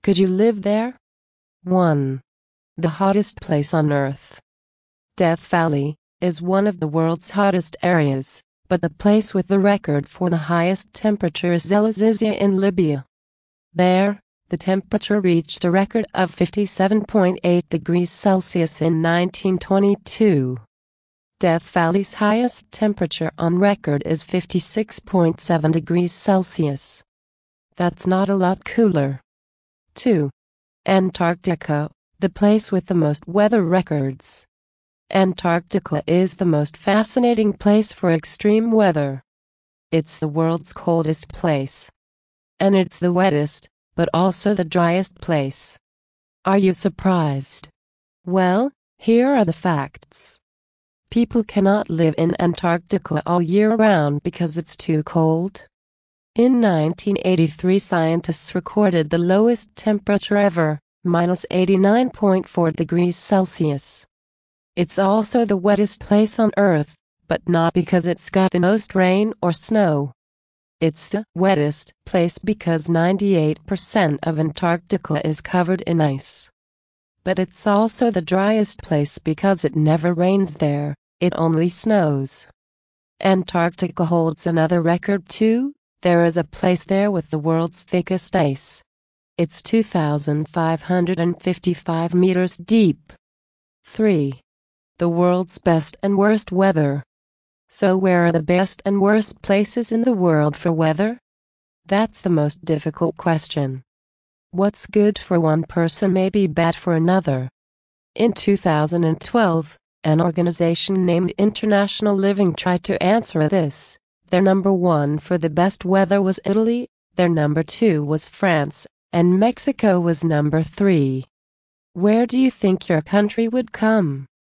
Could you live there? 1. The hottest place on Earth. Death Valley is one of the world's hottest areas, but the place with the record for the highest temperature is El Azizia in Libya. There, the temperature reached a record of 57.8 degrees Celsius in 1922. Death Valley's highest temperature on record is 56.7 degrees Celsius. That's not a lot cooler. 2. Antarctica, the place with the most weather records. Antarctica is the most fascinating place for extreme weather. It's the world's coldest place. And it's the wettest, but also the driest place. Are you surprised? Well, here are the facts. People cannot live in Antarctica all year round because it's too cold. In 1983, scientists recorded the lowest temperature ever, -89.4 degrees Celsius. It's also the wettest place on Earth, but not because it's got the most rain or snow. It's the wettest place because 98% of Antarctica is covered in ice. But it's also the driest place because it never rains there, it only snows. Antarctica holds another record too. There is a place there with the world's thickest ice. It's 2,555 meters deep. 3. The world's best and worst weather. So where are the best and worst places in the world for weather? That's the most difficult question. What's good for one person may be bad for another. In 2012, an organization named International Living tried to answer this. Their number 1 for the best weather was Italy, their number 2 was France, and Mexico was number 3. Where do you think your country would come?